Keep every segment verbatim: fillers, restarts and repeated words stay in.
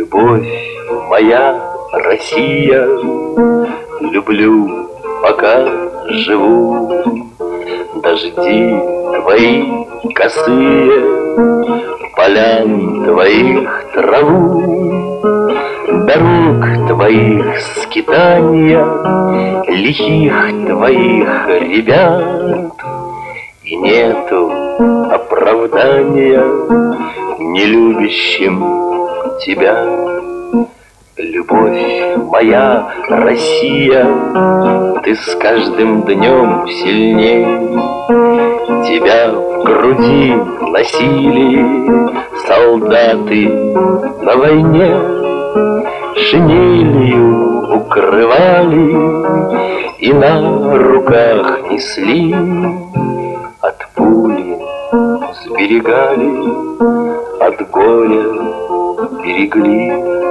Любовь моя, Россия, люблю, пока живу. Дожди твои косые, полян твоих траву, дорог твоих скитания, лихих твоих ребят. И нету оправдания нелюбящим тебя. Любовь моя, Россия, ты с каждым днем сильней. Тебя в груди носили солдаты на войне, шинелью укрывали и на руках несли. От пули сберегали, от горя берегли.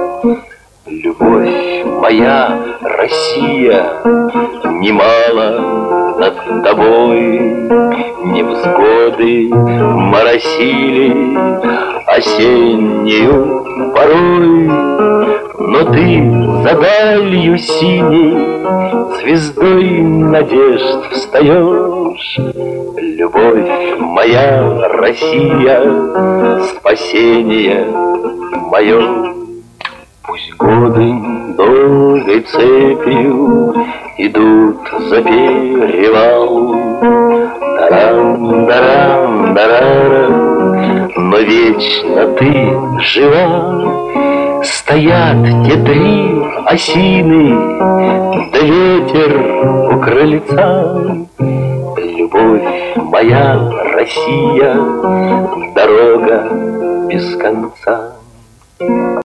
Любовь моя, Россия, немало над тобой невзгоды моросили осеннюю порой. Но ты за далью синей звездой надежд встаешь. Любовь моя, Россия, спасение мое. Пусть годы долгой цепью идут за перевал, дарам, дарам, дарам, но вечно ты жива. Стоят те три осины, да ветер у крыльца. Любовь моя, Россия, дорога без конца.